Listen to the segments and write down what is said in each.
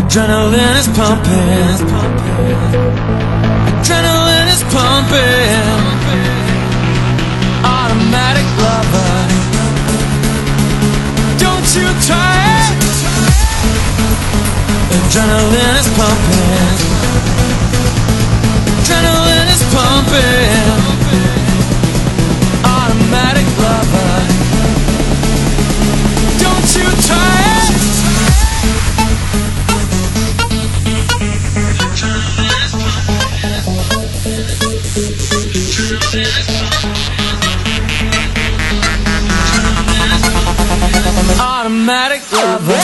Adrenaline is pumping. Adrenaline is pumping. Automatic lover, don't you try it. Adrenaline is pumping. Adrenaline is pumping. Automatic lover, don't you try it. Automatic lover.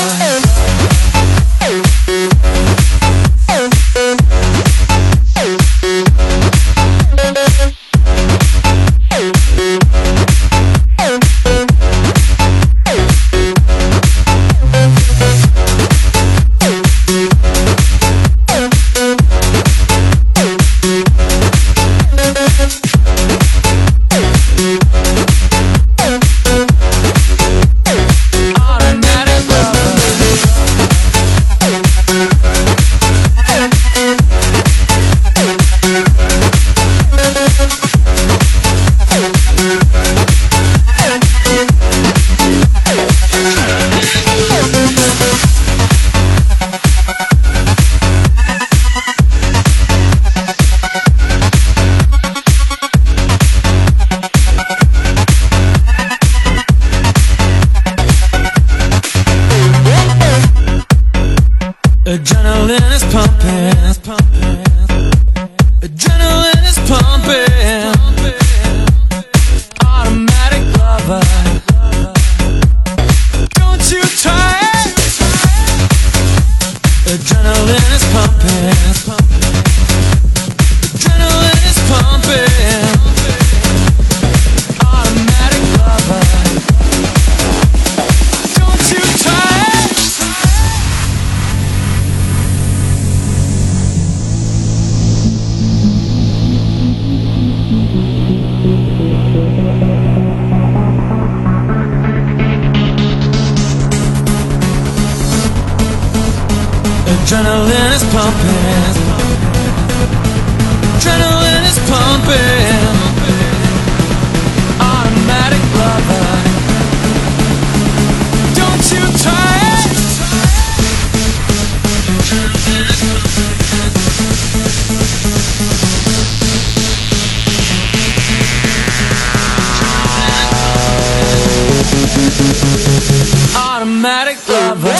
Adrenaline is pumping. Adrenaline is pumping. Automatic lover, don't you try it. Adrenaline is pumping. Adrenaline is pumping. Automatic lover, don't you try it. Adrenaline is pumping. Adrenaline is pumping. Automatic lover, don't you try it. Automatic lover.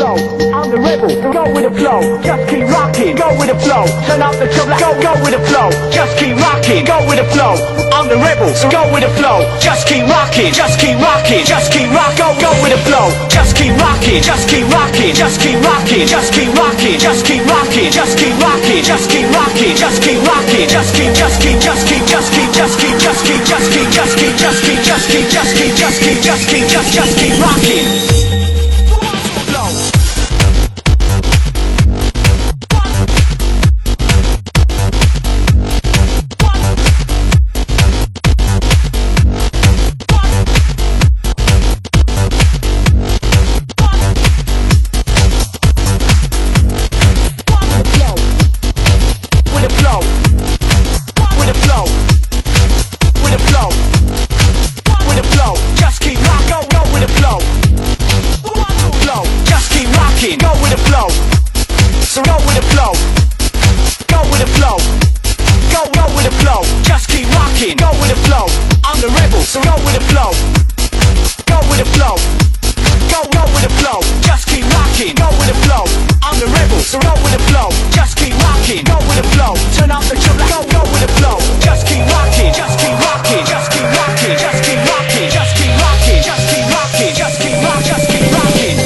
flow. I'm the rebel, so go with the flow. Just keep rocking, go with the flow. Turn up the trouble, go with the flow. Just keep rocking, go with the flow. I'm the rebel, so go with the flow. Just keep rocking, just keep rocking, just keep rock, go with the flow. Just keep rocking, just keep rocking, just keep rocking, just keep rocking, just keep rocking, just keep rocking, just keep rocking, just keep rocking, just keep, just keep, just keep, just keep, just keep, just keep, just keep, just keep, just keep, just keep, just keep, just keep, just keep, just keep rocking. Flow. Go with the flow, so go with the flow, go with the flow, go with the flow, just keep rocking, go with the flow, I'm the rebel, so go with the flow, go with the flow, go with the flow, just keep rocking, go with the flow, I'm the rebel, so go with the flow, just keep rocking, go with the flow, turn up the trouble, go with the flow, just keep rocking, just keep rocking, just keep rocking, just keep rocking, just keep rocking, just keep rocking, just keep rocking, just keep rocking.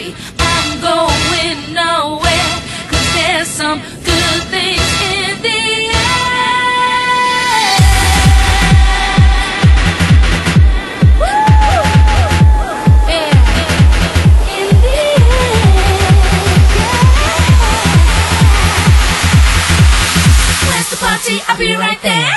party. I'm going nowhere, 'cause there's some good things in the air. Woo! Yeah. In the air. Yeah. Where's the party? I'll be right there.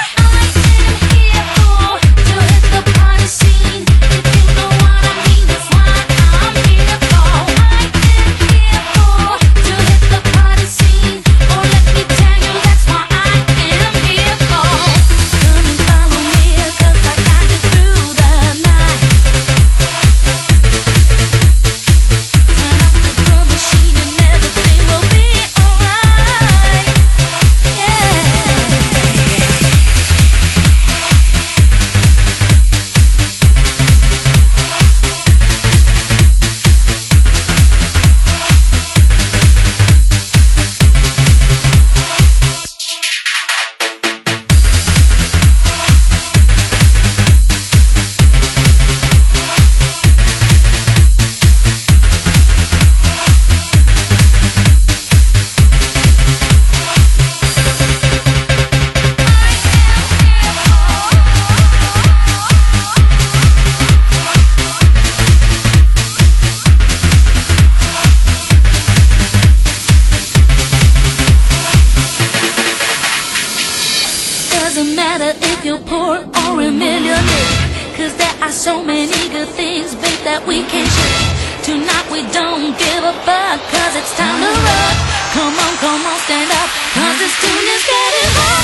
Doesn't matter if you're poor or a millionaire, 'cause there are so many good things, babe, that we can share. Tonight we don't give a fuck, 'cause it's time to rock. Come on, stand up, 'cause this tune is getting hot.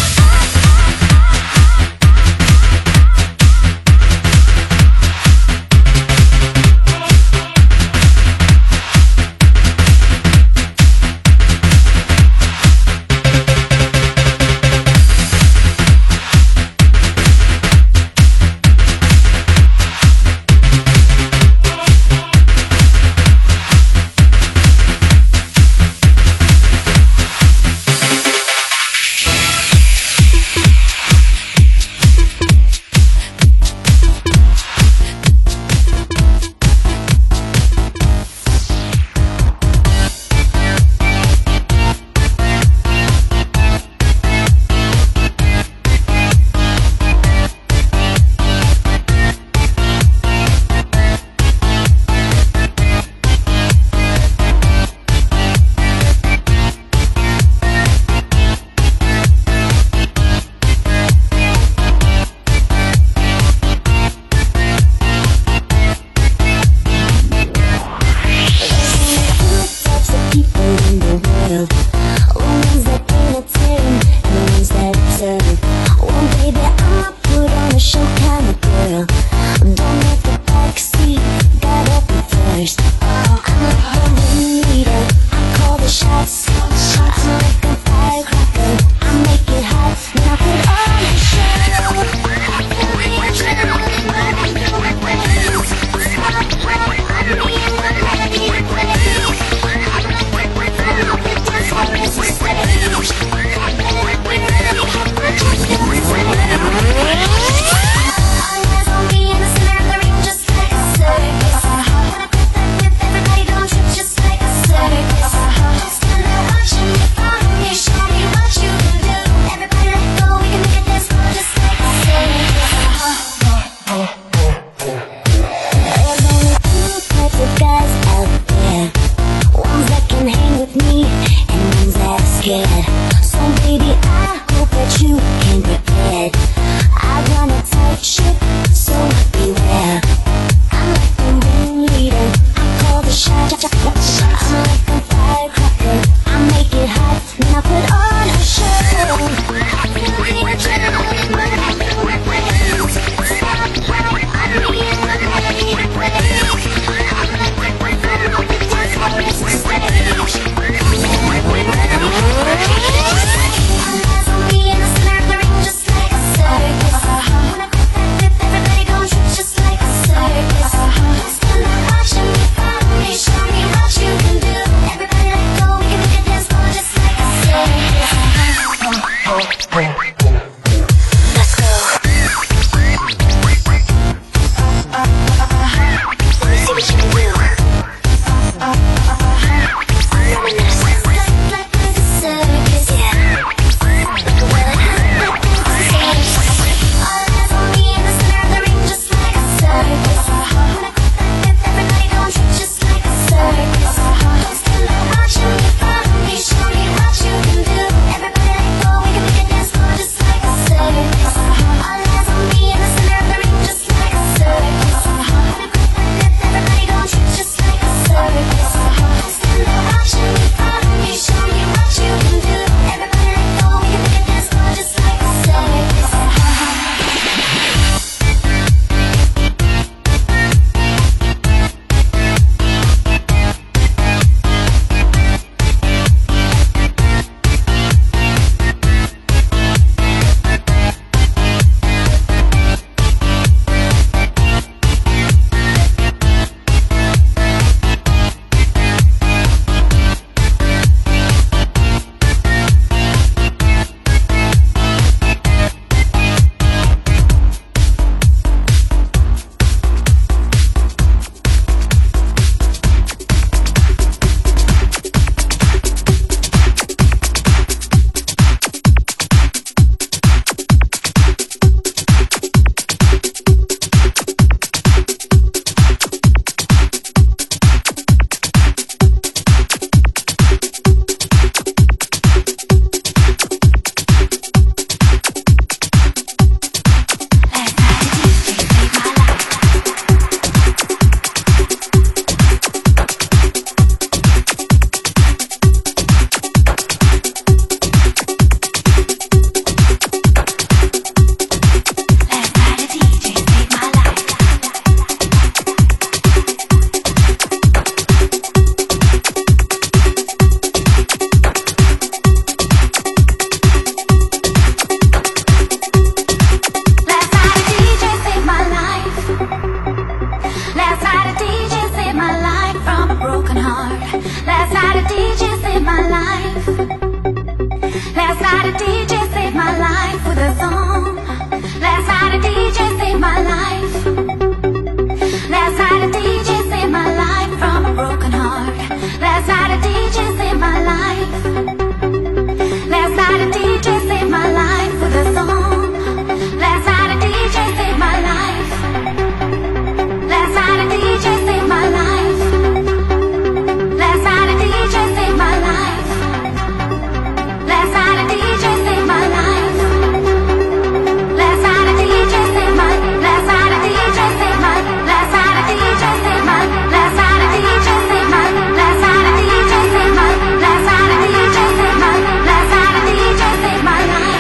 night a DJ saved my life with a song. Last night a DJ saved my life. Last night a DJ saved my life from a broken heart. Last night a DJ saved my life. Last night a DJ saved my life with a song. Last night a DJ saved my life. Last night a DJ saved my life. Last night a DJ saved my life. Last night a DJ saved my life. Last night a DJ saved my. Last night a DJ saved my. Last night a DJ saved my. Last night a DJ saved my. Last night a DJ saved my. Last night a DJ saved my. Last night a DJ saved my life.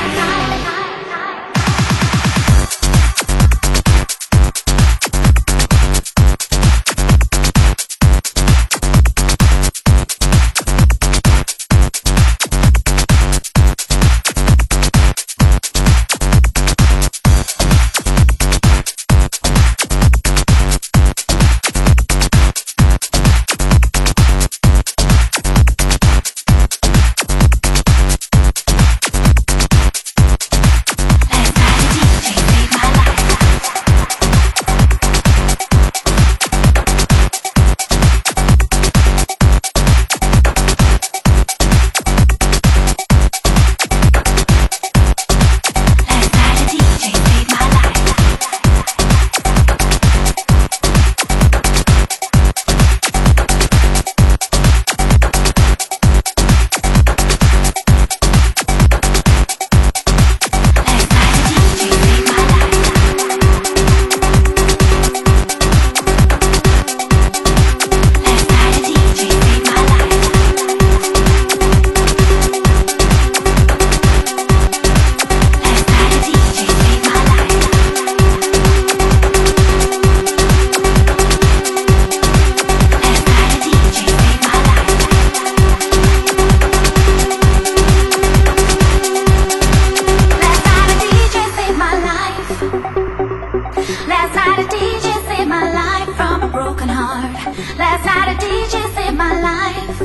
Last night a DJ saved my life from a broken heart. Last night a DJ saved my life.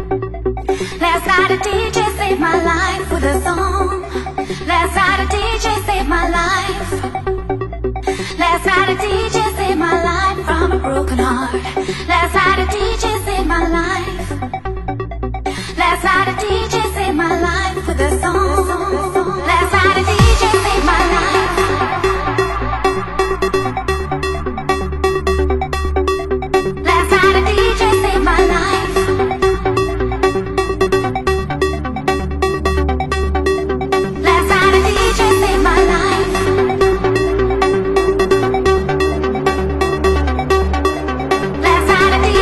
Last night a DJ saved my life with a song. Last night a DJ saved my life. Last night a DJ saved my life from a broken heart. Last night a DJ saved my life. Last night a DJ saved my life with a song. Last night a DJ saved my life. Last night a DJ saved my life. Last night a DJ saved my life. Last night a DJ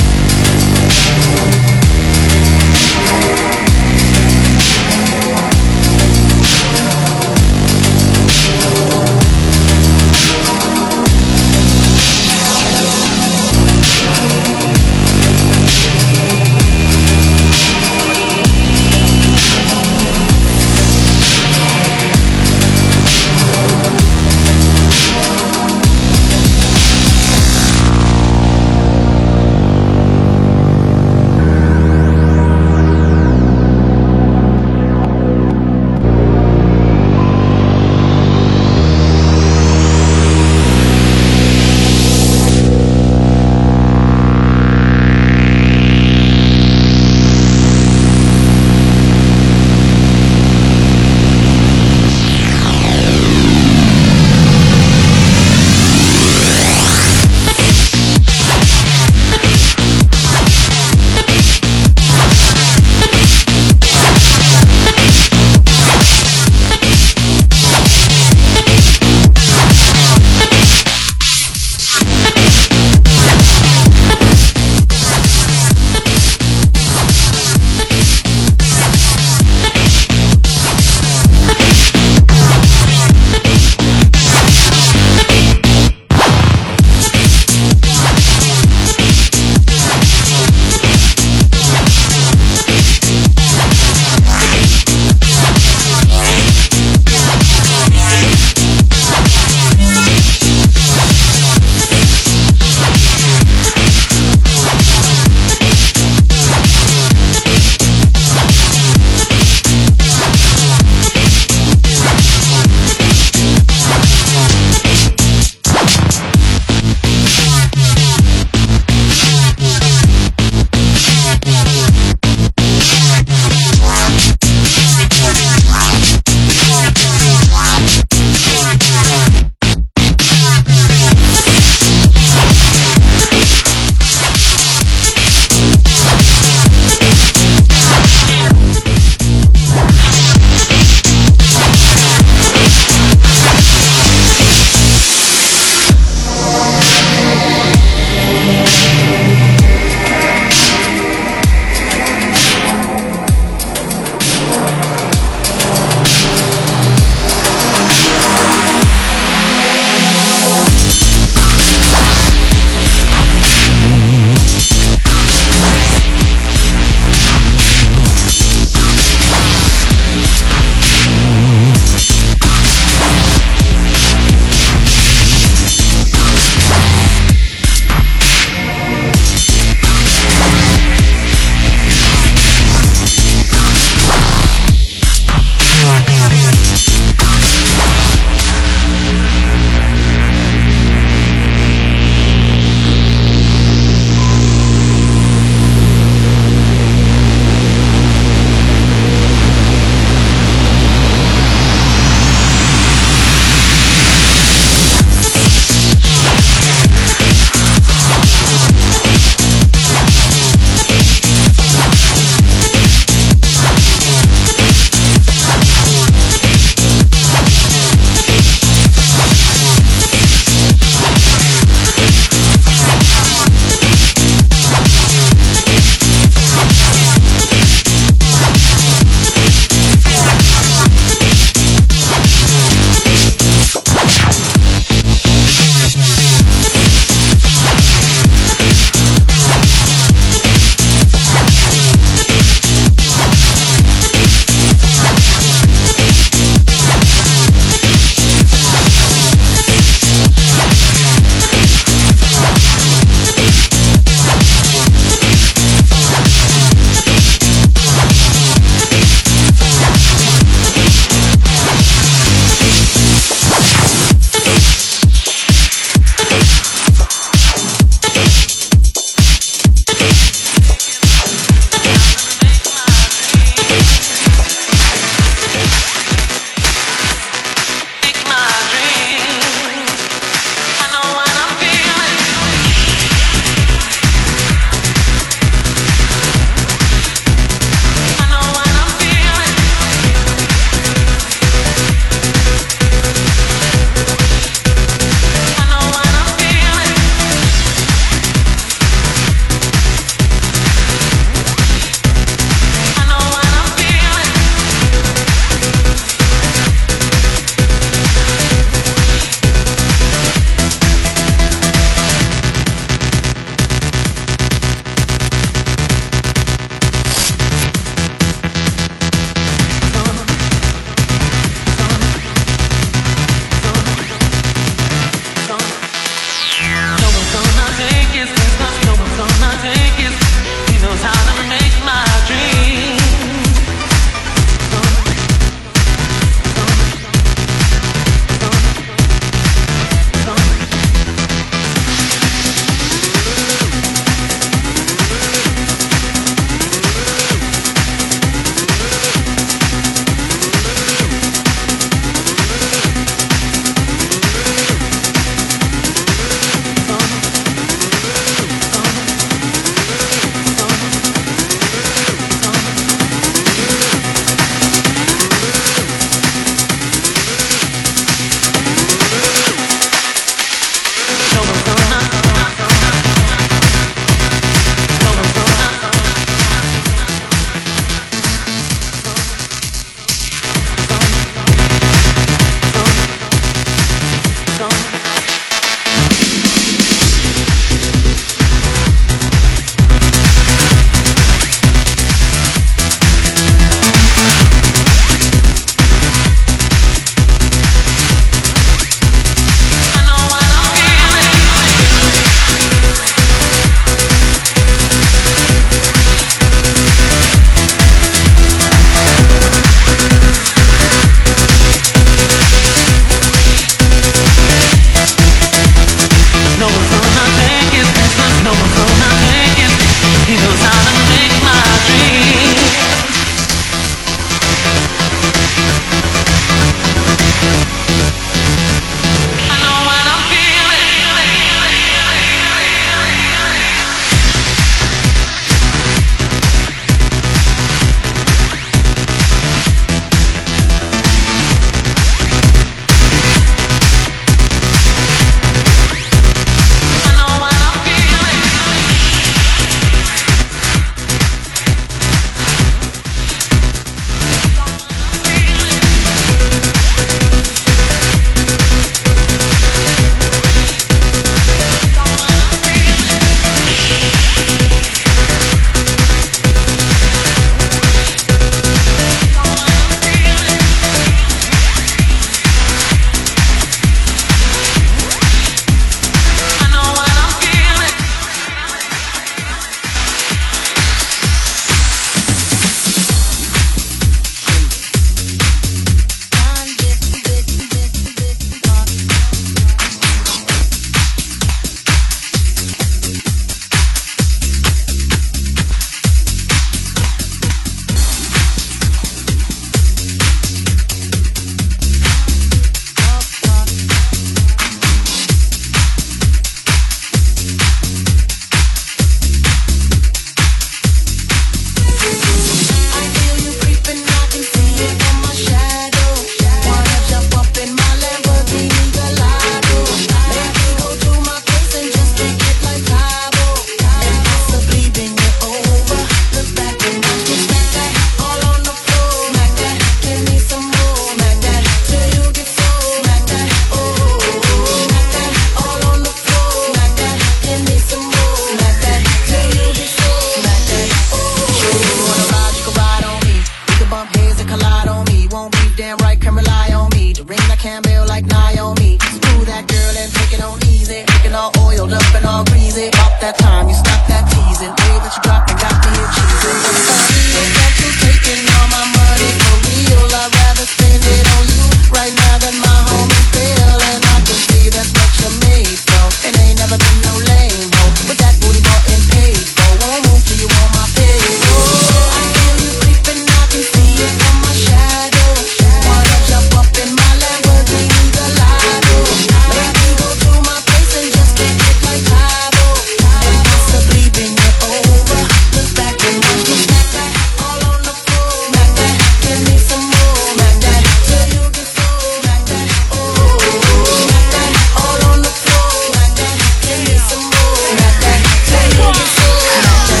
about that time you stop that teasing. Babe, that you dropping got me here cheesing. Ain't that you taking all my money for real? I'd rather spend it on you right now than my homies bill. And I can see that's what you're made for. And ain't never been no lame hoe with that booty bought and paid for. Won't move till you on my payroll. I feel you creeping, I can see it from my shadow. Wanna jump up in my Lamborghini Gallardo. Let me go to my place and just kick it like Cabo. And possibly bring it over. Look back and watch me smack that all on the floor. Smack that, give me some more. Smack that till you get so. Smack that, oh. Smack that all on the floor. Smack that, give me some more. Smack that till you get so. Smack that.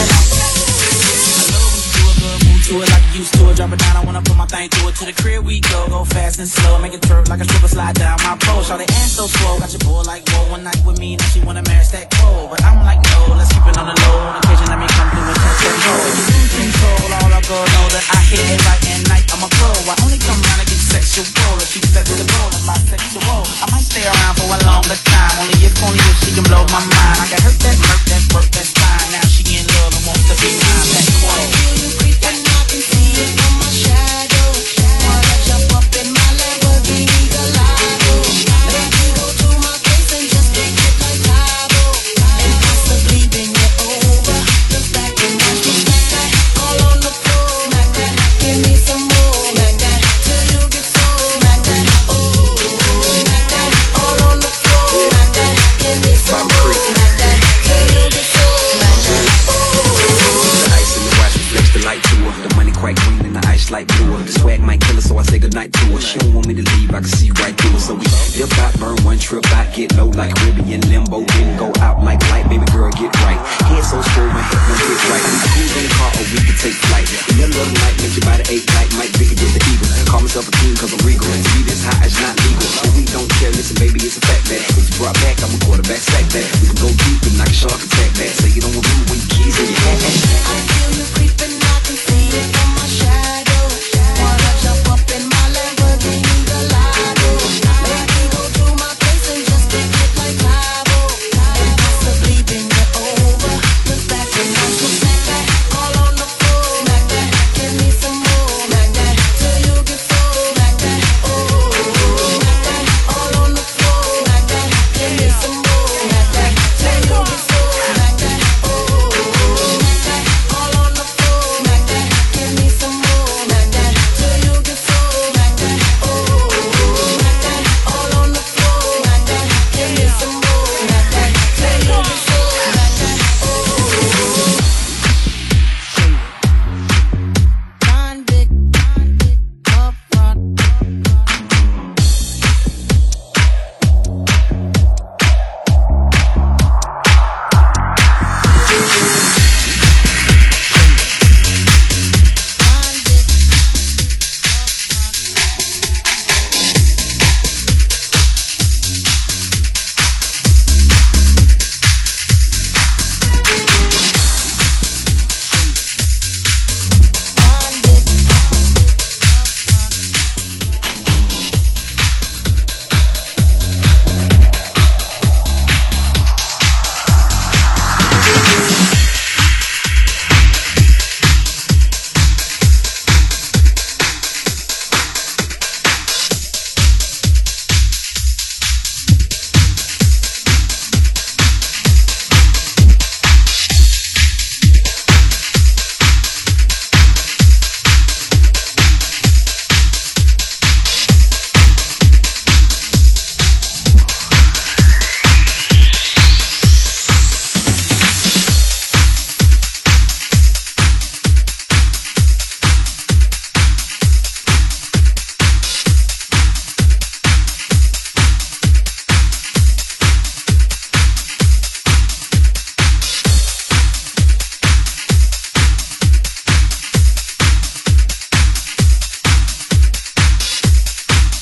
To it like you used to it, drop it down, I wanna put my thing through it. To the crib we go, go fast and slow. Make it twerk like a stripper, slide down my pole. Shout the ass so slow, got your boy like whoa. One night with me, now she wanna marry that cold. But I'm like no, let's keep it on the low. On occasion, let me come through and touch that roll. If you lose control, all I go know that I hit it right at night, I'm a pro. I only come around to get sexual. If she says to the roll, I'm bisexual. I might stay around for a longer time, only if she can blow my mind. I can hurt that, murk that, work that's fine. Now she in love and wants to be mine. That's cool. Like bluer. The swag might kill her, so I say goodnight to her. She don't want me to leave, I can see right through her. So we dip out, burn one trip out, get low like Caribbean limbo, then go out like light. Baby girl, get right. Head so swole, my head won't get right. We can cruise in the car or we can take flight. In the middle of the night, make your body ache like Mike Bigger get the eagle. Call myself a king cause I'm regal. To be this high is not legal. But we don't care, listen baby, it's a fact that if you brought back, I'm a quarterback sack that. We can go deep and knock a shark attack that. Say you don't want to when your keys in your hand. I feel you creeping, I can see it from my shadow. Wanna jump up in my Lamborghini Gallardo. Let me go to my place and just kick it like Cabo. And possibly bring it over. Look back and watch me smack that all on the floor. Smack that, give me some more. Smack that till you get so. Smack that, oh. Smack that all on the floor. Smack that, give me some more. Smack that till you get so. Smack that, oh. Smack that all on the floor. Smack that, give me some more. Smack that till you get so. Smack that, oh. Smack that all on the floor. Smack that, give me some more. Smack that till you get so. Smack that, oh. Convict, up front.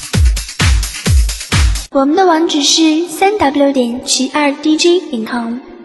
我们的网址是3w.92dj.com。